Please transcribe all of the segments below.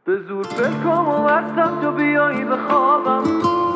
به زور پلکامو بستم تا بیایی به خوابم.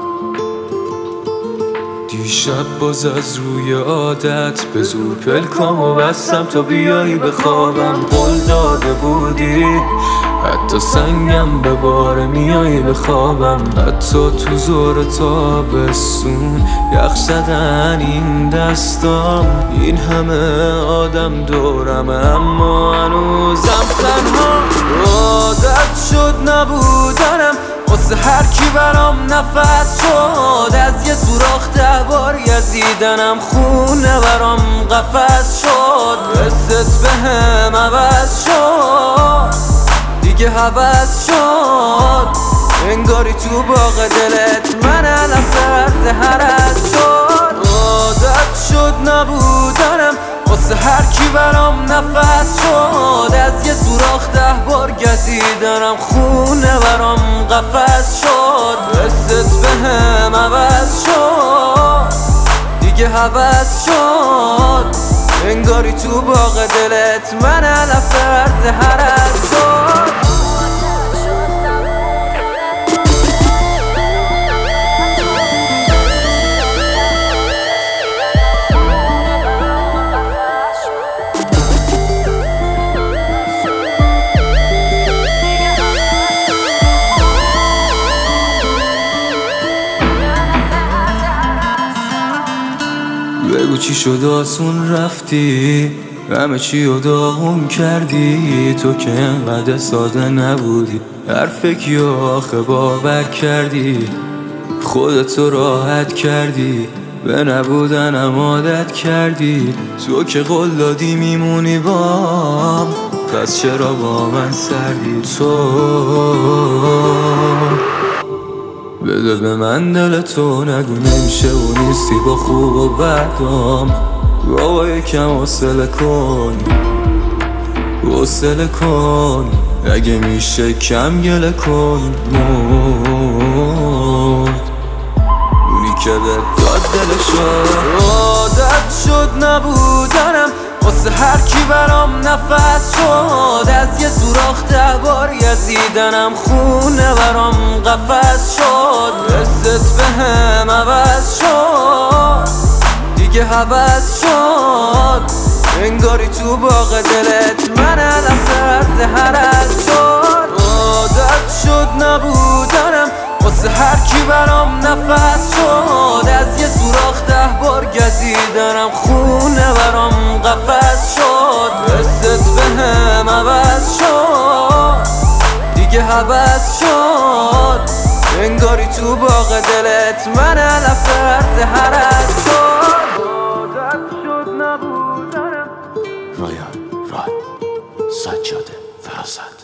دیشب باز از روی عادت به زور پلکامو بستم تا بیایی به خوابم. قول داده بودی حتی سنگم به بار میایی به خوابم. حتی تو زور تابستون یخ زدن این دستام. این همه آدم دورم اما هنوزم تنها. عادت شد نبودنم واسه هر کی برام نفس شد. از یه سوراخ 10 بار گزیدنم خونه برام قفس شد. حست بهم عوض شد دیگه هوس شد. انگاری تو باغ دلت من علف هرز شد. عادت شد نبودنم واسه هر کی برام نفس شد. از یه سوراخ 10 بار گزیدنم خونه برام قفس شد. حست بهم عوض شد دیگه هوس شد. انگاری تو باغ دلت من علف هرز شد. بگو چی شد آسون رفتی همه چی رو داغون کردی. تو که انقدر ساده نبودی حرف کیو آخه باور کردی. خودتو راحت کردی به نبودنم عادت کردی. تو که قول دادی میمونی بام پس چرا با من سردی. تو بده به من دل تو نگو نمیشه و نیستی با خوب و بدام. بابا یکم حوصله کن حوصله کن. اگه میشه کم گله کن. اونی که به داد دلشو. عادت شد نبودنم واسه هر کی برام نفس شد. از یه سوراخ 10 بار گزیدنم خونه برام قفس شد. حست بهم عوض شد دیگه هوس شد. انگاری تو باغ دلت من علف هرز شد. عادت شد نبودنم واسه هر کی برام نفس شد. از یه سوراخ 10 بار گزیدنم خونه برام قفس شد. حست بهم عوض شد دیگه هوس شد. انگاری تو باغ دلت من علف هرز شد. عادت شد نبودنم. رایان راد سجاده فرازد.